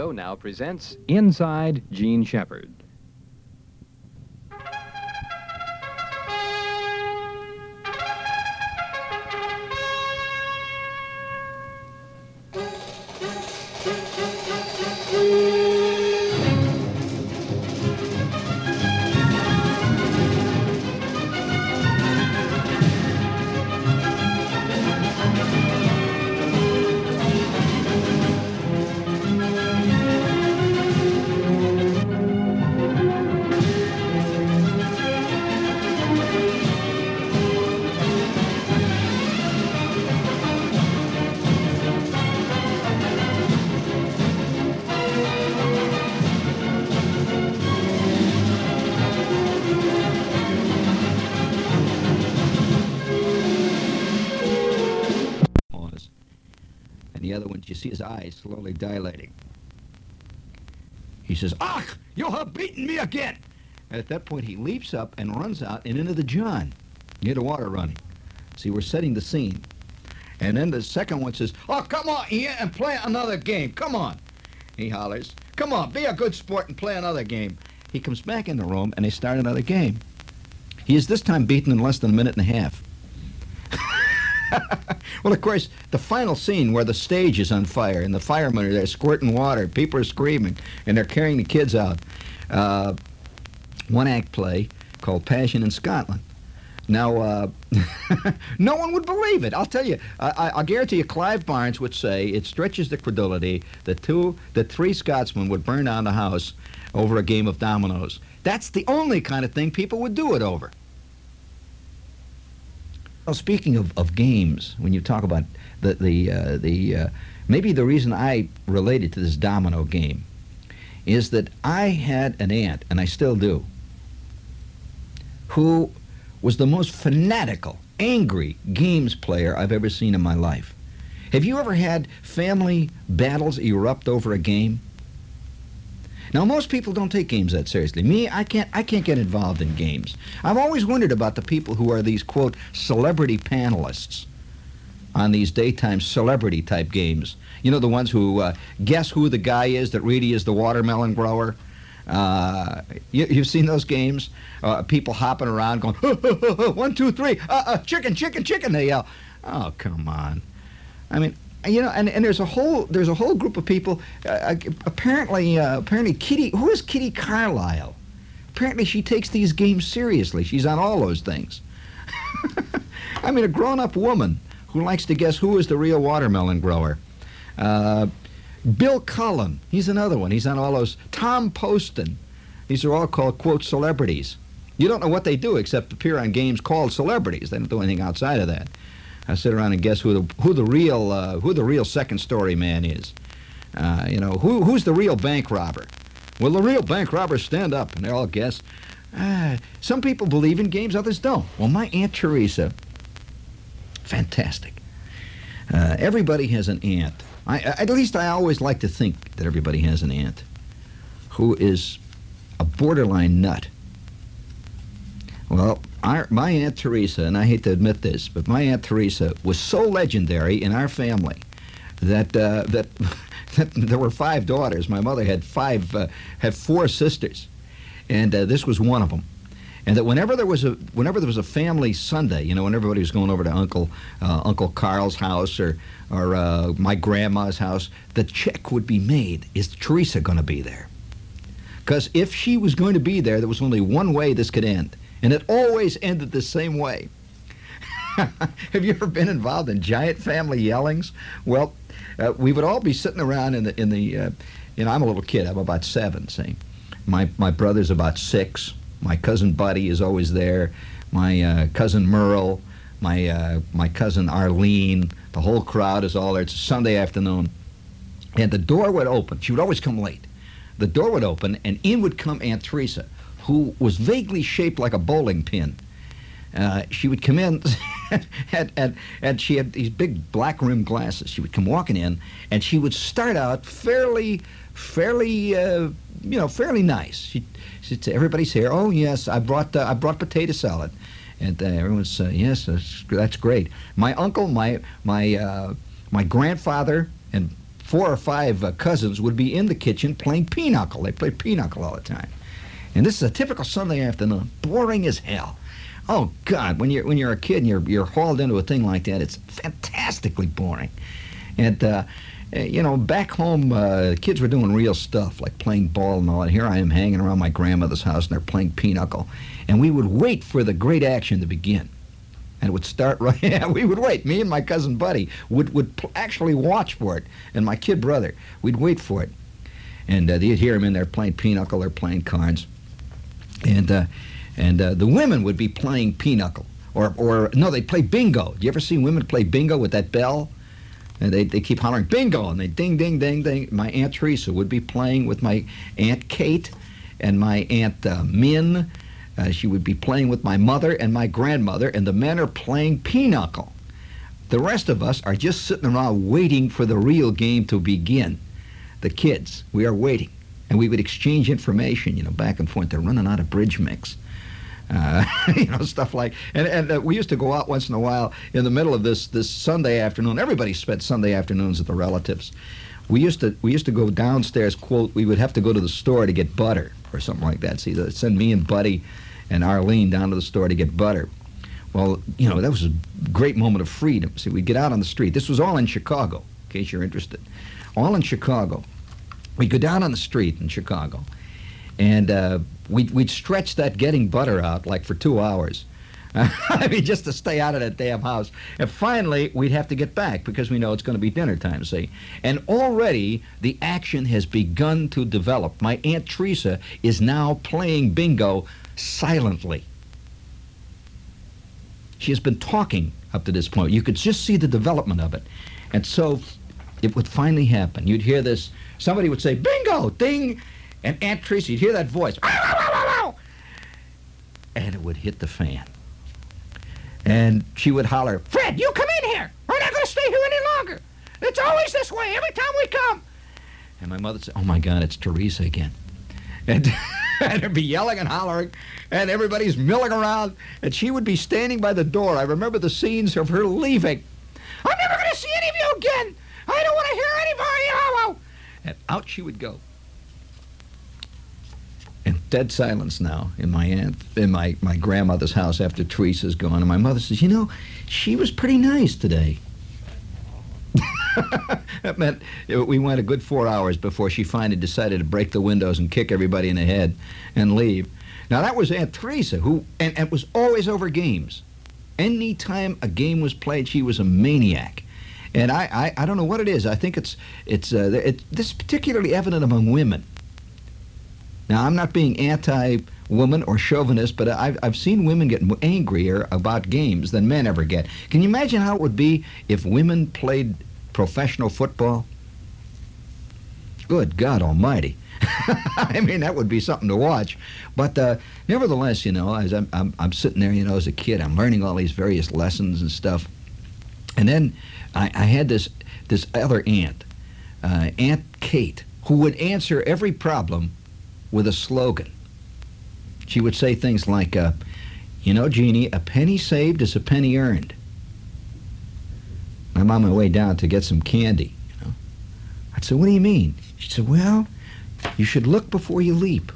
Now presents Inside Gene Shepard. And the other one, you see his eyes slowly dilating. He says, "Ach, you have beaten me again!" And at that point, he leaps up and runs out and into the John, near the water running. See, we're setting the scene. And then the second one says, "Oh, come on, Ian, and play another game. Come on." He hollers, "Come on, be a good sport and play another game." He comes back in the room, and they start another game. He is this time beaten in less than a minute and a half. Well, of course, the final scene where the stage is on fire and the firemen are there squirting water, people are screaming, and they're carrying the kids out. One-act play called Passion in Scotland. Now, no one would believe it. I'll tell you. I'll guarantee you Clive Barnes would say it stretches the credulity that three Scotsmen would burn down the house over a game of dominoes. That's the only kind of thing people would do it over. Well, speaking of games, when you talk about maybe the reason I related to this domino game is that I had an aunt, and I still do, who was the most fanatical, angry games player I've ever seen in my life. Have you ever had family battles erupt over a game? Now, most people don't take games that seriously. Me, I can't get involved in games. I've always wondered about the people who are these, quote, celebrity panelists on these daytime celebrity-type games. You know, the ones who guess who the guy is that really is the watermelon grower? You've seen those games? People hopping around going, 1, 2, 3, chicken, chicken, chicken, they yell. Oh, come on. I mean, you know, and there's a whole group of people. Apparently Kitty. Who is Kitty Carlisle? Apparently, she takes these games seriously. She's on all those things. I mean, a grown-up woman who likes to guess who is the real watermelon grower. Bill Cullen. He's another one. He's on all those. Tom Poston. These are all called, quote, celebrities. You don't know what they do except appear on games called celebrities. They don't do anything outside of that. I sit around and guess who the real second story man is. You know, who's the real bank robber? Will the real bank robbers stand up? And they all guess. Some people believe in games, others don't. Well, my Aunt Teresa, fantastic. Everybody has an aunt. At least I always like to think that everybody has an aunt who is a borderline nut. Well, my Aunt Teresa, and I hate to admit this, but my Aunt Teresa was so legendary in our family that there were 5 daughters. My mother had 4 sisters, and this was one of them. And that whenever there was a family Sunday, you know, when everybody was going over to Uncle Carl's house or my grandma's house, the check would be made. Is Teresa going to be there? Because if she was going to be there, there was only one way this could end. And it always ended the same way. Have you ever been involved in giant family yellings? Well, we would all be sitting around in the you know, I'm a little kid. I'm about 7, see. My brother's about 6. My cousin Buddy is always there. My cousin Merle, my cousin Arlene. The whole crowd is all there. It's a Sunday afternoon. And the door would open. She would always come late. The door would open, and in would come Aunt Teresa, who was vaguely shaped like a bowling pin. She would come in, and she had these big black-rimmed glasses. She would come walking in, and she would start out fairly nice. She'd say, "Everybody's here. Oh yes, I brought potato salad," and everyone's yes, that's great. My uncle, my grandfather, and 4 or 5 cousins would be in the kitchen playing pinochle. They played pinochle all the time. And this is a typical Sunday afternoon, boring as hell. Oh God, when you're a kid and you're hauled into a thing like that, it's fantastically boring. And back home, kids were doing real stuff like playing ball and all. And here I am hanging around my grandmother's house, and they're playing pinochle. And we would wait for the great action to begin. And it would start right. Yeah, we would wait. Me and my cousin Buddy would actually watch for it, and my kid brother, we'd wait for it. And you'd hear him in there playing pinochle or playing cards. And the women would be playing pinochle, or no, they'd play bingo. Do you ever see women play bingo with that bell? And they keep hollering bingo, and they ding, ding, ding, ding. My Aunt Teresa would be playing with my Aunt Kate and my Aunt Min. She would be playing with my mother and my grandmother, and the men are playing pinochle. The rest of us are just sitting around waiting for the real game to begin. The kids, we are waiting. And we would exchange information, back and forth. They're running out of bridge mix. Stuff like, and we used to go out once in a while in the middle of this Sunday afternoon. Everybody spent Sunday afternoons with the relatives. We used to go downstairs, quote, we would have to go to the store to get butter or something like that. See, they'd send me and Buddy and Arlene down to the store to get butter. Well, that was a great moment of freedom. See, we'd get out on the street. This was all in Chicago, in case you're interested. All in Chicago. We'd go down on the street in Chicago, and we'd stretch that getting butter out like for 2 hours. I mean, just to stay out of that damn house. And finally, we'd have to get back because we know it's going to be dinner time, see? And already the action has begun to develop. My Aunt Teresa is now playing bingo silently. She has been talking up to this point. You could just see the development of it. And so it would finally happen. You'd hear this. Somebody would say, bingo, ding, and Aunt Teresa, you'd hear that voice. And it would hit the fan. And she would holler, Fred, you come in here. We're not going to stay here any longer. It's always this way every time we come. And my mother said, oh, my God, it's Teresa again. And there'd be yelling and hollering, and everybody's milling around, and she would be standing by the door. I remember the scenes of her leaving. I'm never going to see any of you again. I don't want to hear anybody. And out she would go. And dead silence now in my grandmother's house after Teresa's gone. And my mother says, she was pretty nice today. That meant we went a good 4 hours before she finally decided to break the windows and kick everybody in the head and leave. Now, that was Aunt Teresa, and it was always over games. Any time a game was played, she was a maniac. And I don't know what it is. I think this is particularly evident among women. Now, I'm not being anti-woman or chauvinist, but I've seen women get angrier about games than men ever get. Can you imagine how it would be if women played professional football? Good God Almighty! I mean, that would be something to watch. But nevertheless, as I'm sitting there, as a kid, I'm learning all these various lessons and stuff. And then I had this other aunt, Aunt Kate, who would answer every problem with a slogan. She would say things like, Jeannie, a penny saved is a penny earned. I'm on my way down to get some candy. I'd say, what do you mean? She said, well, you should look before you leap.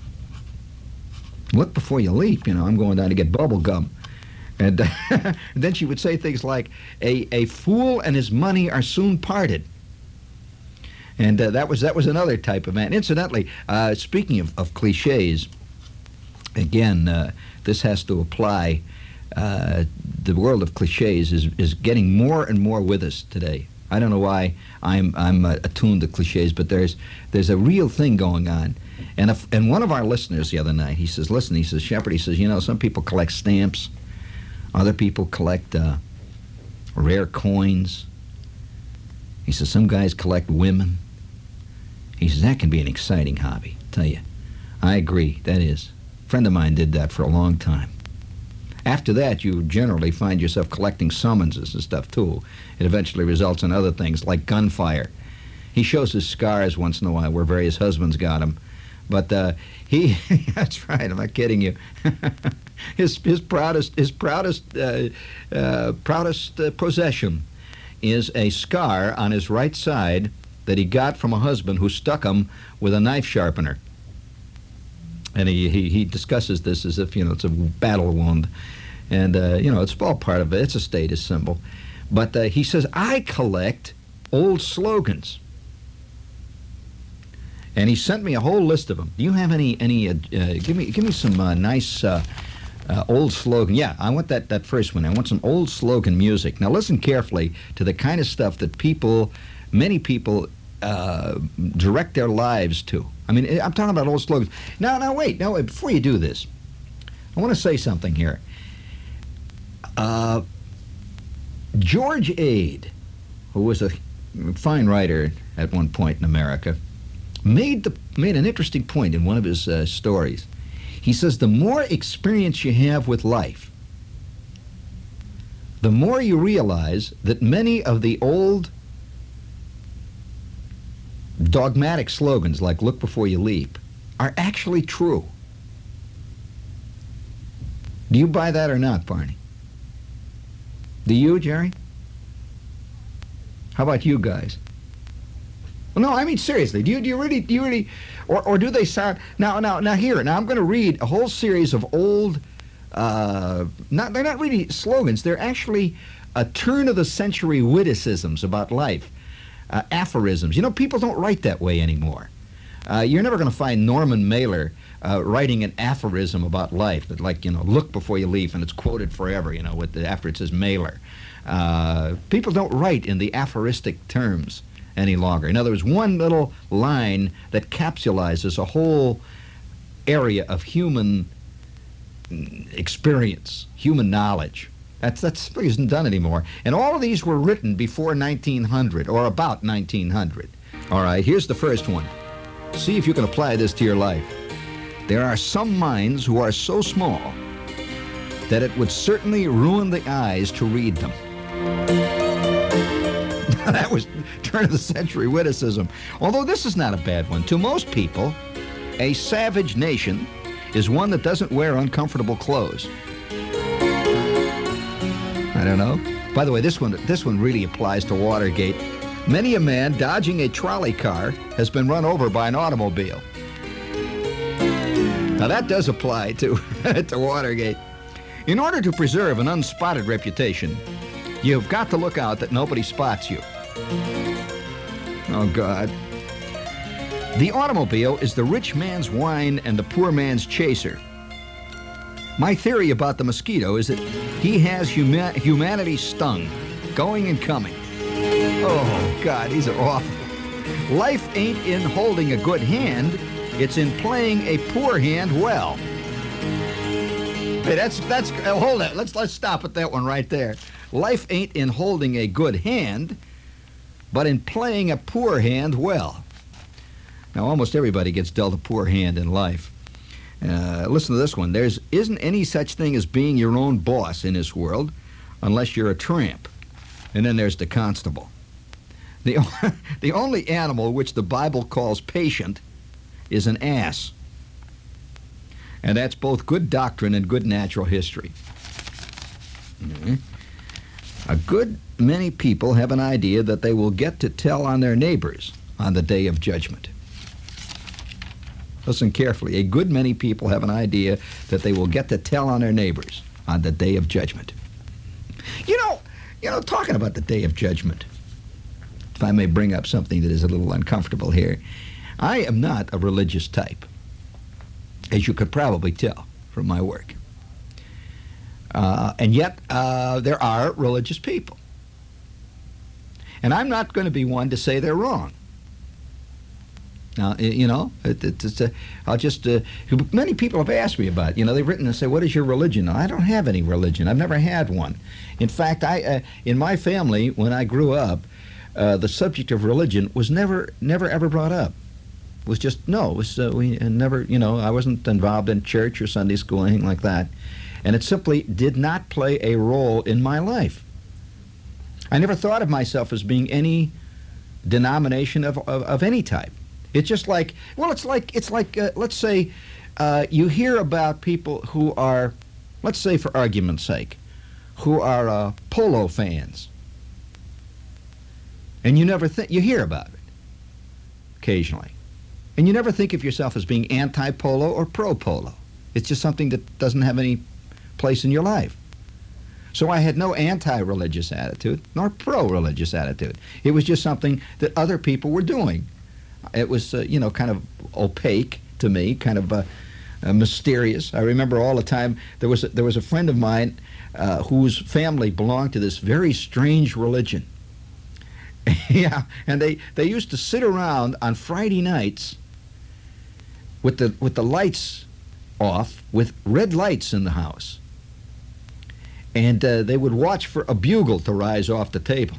Look before you leap. I'm going down to get bubble gum. And then she would say things like, a fool and his money are soon parted. And that was another type of man. Incidentally, speaking of cliches, again, this has to apply. The world of cliches is getting more and more with us today. I don't know why I'm attuned to cliches, but there's a real thing going on. And one of our listeners the other night, he says, Shepherd, he says, some people collect stamps. Other people collect rare coins. He says, some guys collect women. He says, that can be an exciting hobby, tell you. I agree, that is. A friend of mine did that for a long time. After that, you generally find yourself collecting summonses and stuff, too. It eventually results in other things, like gunfire. He shows his scars once in a while where various husbands got him. But that's right, I'm not kidding you. His proudest possession is a scar on his right side that he got from a husband who stuck him with a knife sharpener. And he discusses this as if, it's a battle wound. And, it's all part of it. It's a status symbol. But he says, I collect old slogans. And he sent me a whole list of them. Do you have any give me some nice old slogan. Yeah, I want that first one. I want some old slogan music. Now listen carefully to the kind of stuff that many people direct their lives to. I mean, I'm talking about old slogans. Now wait, before you do this, I want to say something here. George Ade, who was a fine writer at one point in America, made an interesting point in one of his stories. He says, the more experience you have with life, the more you realize that many of the old dogmatic slogans, like look before you leap, are actually true. Do you buy that or not, Barney? Do you, Jerry? How about you guys? Well, no, I mean seriously. Do you really, or do they sound now? Here, I'm going to read a whole series of old. They're not really slogans. They're actually a turn of the century witticisms about life, aphorisms. People don't write that way anymore. You're never going to find Norman Mailer writing an aphorism about life, that look before you leap, and it's quoted forever. After it says Mailer. People don't write in the aphoristic terms any longer. In other words, one little line that capsulizes a whole area of human experience, human knowledge. That isn't done anymore. And all of these were written before 1900 or about 1900. All right, here's the first one. See if you can apply this to your life. There are some minds who are so small that it would certainly ruin the eyes to read them. That was turn of the century witticism. Although this is not a bad one. To most people, a savage nation is one that doesn't wear uncomfortable clothes. I don't know. By the way, this one really applies to Watergate. Many a man dodging a trolley car has been run over by an automobile. Now that does apply to Watergate. In order to preserve an unspotted reputation, you've got to look out that nobody spots you. Oh, God. The automobile is the rich man's wine and the poor man's chaser. My theory about the mosquito is that he has humanity stung, going and coming. Oh, God, these are awful. Life ain't in holding a good hand, it's in playing a poor hand well. Hey, that's hold it. Let's stop at that one right there. Life ain't in holding a good hand, but in playing a poor hand well. Now, almost everybody gets dealt a poor hand in life. Listen to this one. There isn't any such thing as being your own boss in this world unless you're a tramp. And then there's the constable. The only animal which the Bible calls patient is an ass. And that's both good doctrine and good natural history. Mm-hmm. A good many people have an idea that they will get to tell on their neighbors on the day of judgment. Listen carefully. A good many people have an idea that they will get to tell on their neighbors on the day of judgment. Talking about the day of judgment, if I may bring up something that is a little uncomfortable here, I am not a religious type, as you could probably tell from my work. And yet, there are religious people. And I'm not going to be one to say they're wrong. Now, I'll just, many people have asked me about it. They've written and say, what is your religion? I don't have any religion. I've never had one. In fact, in my family, when I grew up, the subject of religion was never ever brought up. It was just, we never, I wasn't involved in church or Sunday school, anything like that. And it simply did not play a role in my life. I never thought of myself as being any denomination of any type. It's just like, it's like let's say you hear about people who are, let's say for argument's sake, who are polo fans. And you never you hear about it. occasionally. And you never think of yourself as being anti-polo or pro-polo. It's just something that doesn't have any place in your life. So I had no anti-religious attitude nor pro-religious attitude. It was just something that other people were doing. It was, kind of opaque to me, kind of mysterious. I remember all the time there was a friend of mine whose family belonged to this very strange religion. Yeah, and they used to sit around on Friday nights with the lights off, with red lights in the house. And they would watch for a bugle to rise off the table.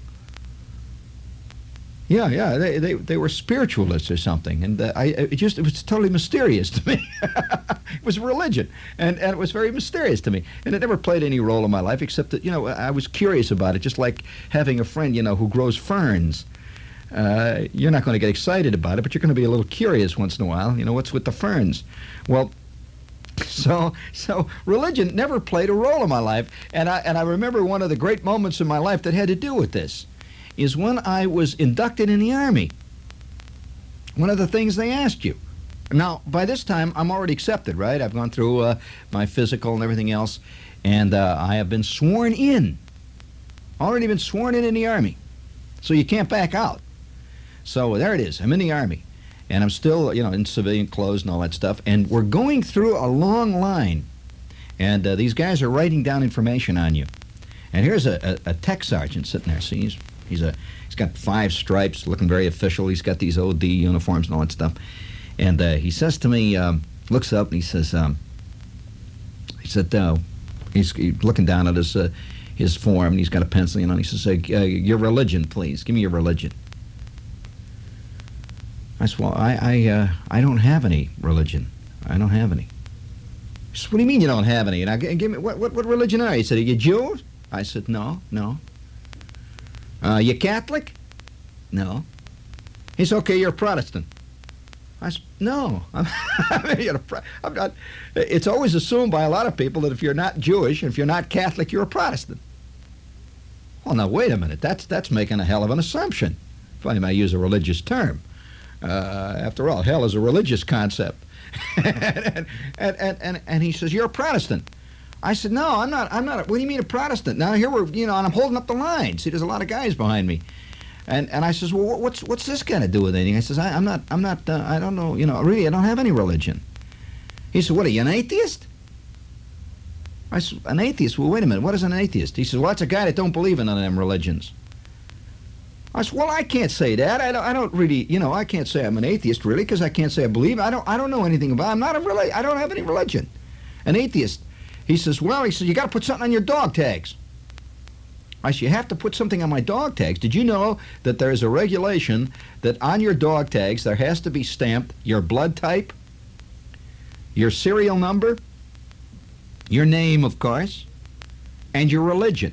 Yeah, they were spiritualists or something, and it was totally mysterious to me. It was religion, and it was very mysterious to me, and it never played any role in my life except that I was curious about it, just like having a friend who grows ferns. You're not going to get excited about it, but you're going to be a little curious once in a while. What's with the ferns? Well, so religion never played a role in my life, and I remember one of the great moments in my life that had to do with this is when I was inducted in the Army. One of the things they asked you. Now, by this time, I'm already accepted, right? I've gone through my physical and everything else, and I have been sworn in. Already been sworn in the Army. So you can't back out. So there it is. I'm in the Army. And I'm still, in civilian clothes and all that stuff. And we're going through a long line. And these guys are writing down information on you. And here's a tech sergeant sitting there. See, he's got 5 stripes, looking very official. He's got these OD uniforms and all that stuff. And he says to me, looks up and he says, he's looking down at his form, and he's got a pencil, and he says, your religion, please. Give me your religion. I said, well, I don't have any religion. I don't have any. He said, what do you mean you don't have any? And give me what religion are you? He said, are you Jews? I said, no. You Catholic? No. He said, okay, you're a Protestant. I said, no. I'm not. It's always assumed by a lot of people that if you're not Jewish and if you're not Catholic, you're a Protestant. Well, now, wait a minute. That's making a hell of an assumption, if I may use a religious term. After all, hell is a religious concept. and he says, you're a Protestant. I said, no, I'm not. What do you mean a Protestant? Now, here we're, and I'm holding up the line. See, there's a lot of guys behind me. And I says, well, what's this got to do with anything? I says, I don't know, really, I don't have any religion. He said, what, are you an atheist? I said, an atheist? Well, wait a minute, what is an atheist? He says, well, that's a guy that don't believe in none of them religions. I said, well, I can't say that. I don't really, I can't say I'm an atheist, really, because I can't say I believe. I don't know anything about it. I don't have any religion. An atheist. He says, well, you got to put something on your dog tags. I said, you have to put something on my dog tags. Did you know that there is a regulation that on your dog tags there has to be stamped your blood type, your serial number, your name, of course, and your religion?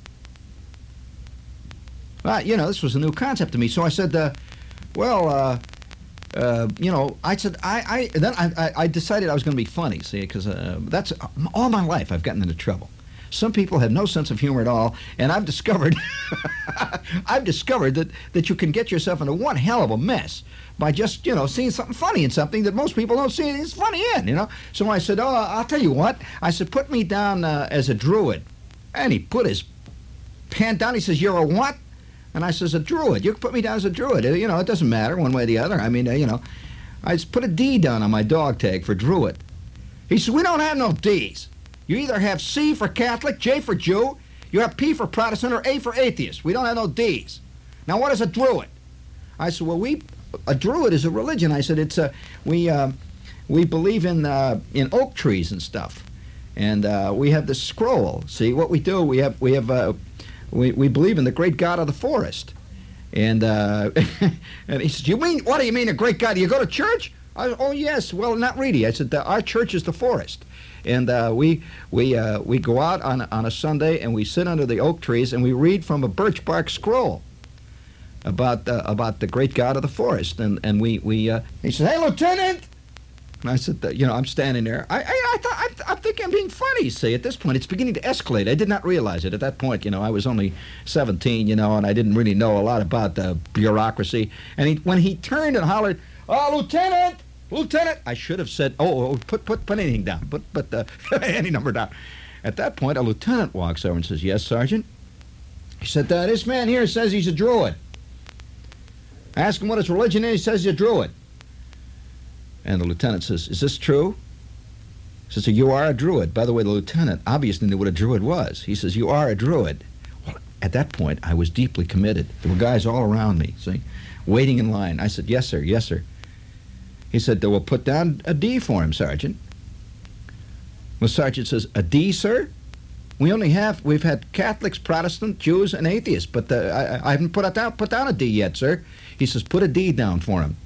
Well, this was a new concept to me. So I said, I said, I decided I was going to be funny, see, because that's all my life I've gotten into trouble. Some people have no sense of humor at all, and I've discovered that you can get yourself into one hell of a mess by just, seeing something funny in something that most people don't see it's funny in, So I said, I'll tell you what. I said, put me down as a druid. And he put his pen down. He says, you're a what? And I says, a druid. You can put me down as a druid. It doesn't matter one way or the other. I mean, I just put a D down on my dog tag for druid. He said, we don't have no Ds. You either have C for Catholic, J for Jew, you have P for Protestant, or A for atheist. We don't have no Ds. Now, what is a druid? I said, well, a druid is a religion. I said, we believe in oak trees and stuff, and we have this scroll. See, what we do, we believe in the great God of the forest, and and he said, what do you mean, a great God? Do you go to church? Oh yes. Well, not really. I said, our church is the forest. And we go out on a Sunday and we sit under the oak trees and we read from a birch bark scroll about the great God of the forest. And he said, hey, Lieutenant. And I said, I'm standing there. I I'm thinking I'm being funny, see, at this point. It's beginning to escalate. I did not realize it at that point. You know, I was only 17, and I didn't really know a lot about the bureaucracy. And when he turned and hollered, "Oh, Lieutenant! Lieutenant!" I should have said, put anything down. Put any number down. At that point, a lieutenant walks over and says, "Yes, Sergeant?" He said, "This man here says he's a Druid." I asked him what his religion is. He says he's a Druid. And the lieutenant says, "Is this true?" He says, "You are a Druid." By the way, the lieutenant obviously knew what a Druid was. He says, "You are a Druid." Well, at that point, I was deeply committed. There were guys all around me, see, waiting in line. I said, "Yes, sir, yes, sir." He said, "We'll put down a D for him, Sergeant." Well, Sergeant says, "A D, sir? We've had Catholics, Protestants, Jews, and atheists, but I haven't put down a D yet, sir." He says, "Put a D down for him."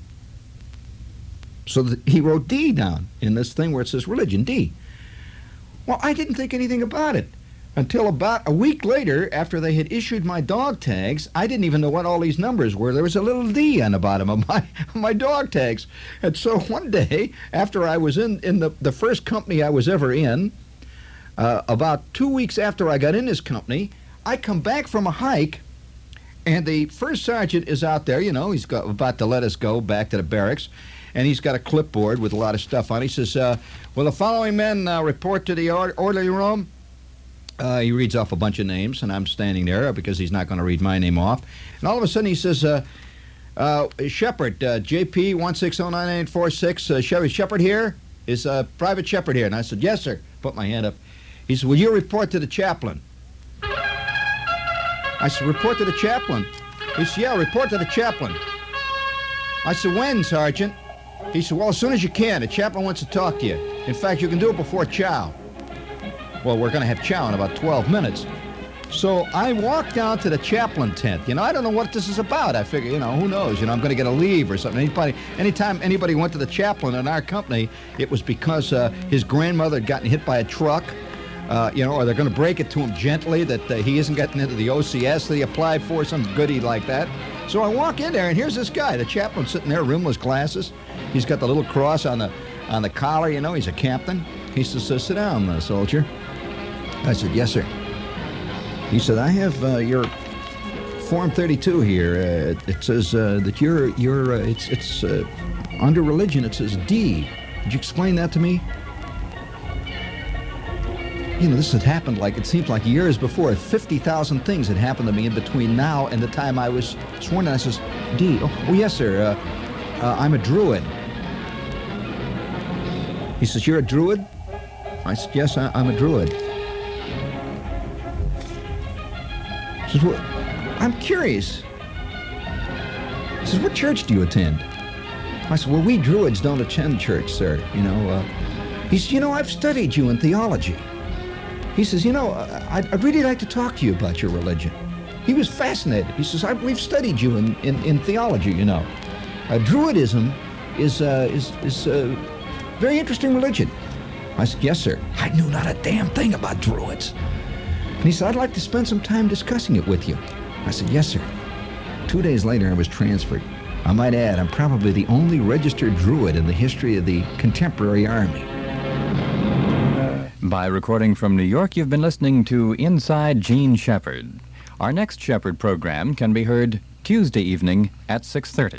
So he wrote D down in this thing where it says religion, D. Well, I didn't think anything about it until about a week later, after they had issued my dog tags. I didn't even know what all these numbers were. There was a little D on the bottom of my dog tags. And so one day, after I was in the first company I was ever in, about 2 weeks after I got in this company, I come back from a hike, and the first sergeant is out there. He's about to let us go back to the barracks, and he's got a clipboard with a lot of stuff on it. He says, "Will the following men report to the orderly room?" He reads off a bunch of names, and I'm standing there because he's not going to read my name off. And all of a sudden he says, "Shepard, JP 1609846, Shepard here? Is Private Shepard here?" And I said, "Yes, sir." Put my hand up. He said, "Will you report to the chaplain?" I said, "Report to the chaplain?" He said, "Yeah, report to the chaplain." I said, "When, Sergeant?" He said, "Well, as soon as you can. The chaplain wants to talk to you. In fact, you can do it before chow." Well, we're going to have chow in about 12 minutes. So I walked down to the chaplain tent. I don't know what this is about. I figure, who knows? I'm going to get a leave or something. Anytime anybody went to the chaplain in our company, it was because his grandmother had gotten hit by a truck, or they're going to break it to him gently that he isn't getting into the OCS that he applied for, some goodie like that. So I walk in there, and here's this guy, the chaplain, sitting there, rimless glasses. He's got the little cross on the collar. He's a captain. He says, "Sit down, soldier." I said, "Yes, sir." He said, "I have your Form 32 here. It says that it's under religion. It says D. Could you explain that to me?" This had happened it seems like years before. 50,000 things had happened to me in between now and the time I was sworn in. I says, "D. Oh, yes, sir. I'm a Druid." He says, "You're a Druid?" I said, "Yes, I'm a Druid." He says, "Well, I'm curious." He says, "What church do you attend?" I said, "Well, we Druids don't attend church, sir. He says, "I've studied you in theology." He says, "I'd really like to talk to you about your religion." He was fascinated. He says, "We've studied you in theology, Druidism is a very interesting religion." I said, "Yes, sir." I knew not a damn thing about Druids. And he said, "I'd like to spend some time discussing it with you." I said, "Yes, sir." 2 days later, I was transferred. I might add, I'm probably the only registered Druid in the history of the contemporary Army. By recording from New York, you've been listening to Inside Gene Shepard. Our next Shepard program can be heard Tuesday evening at 6:30.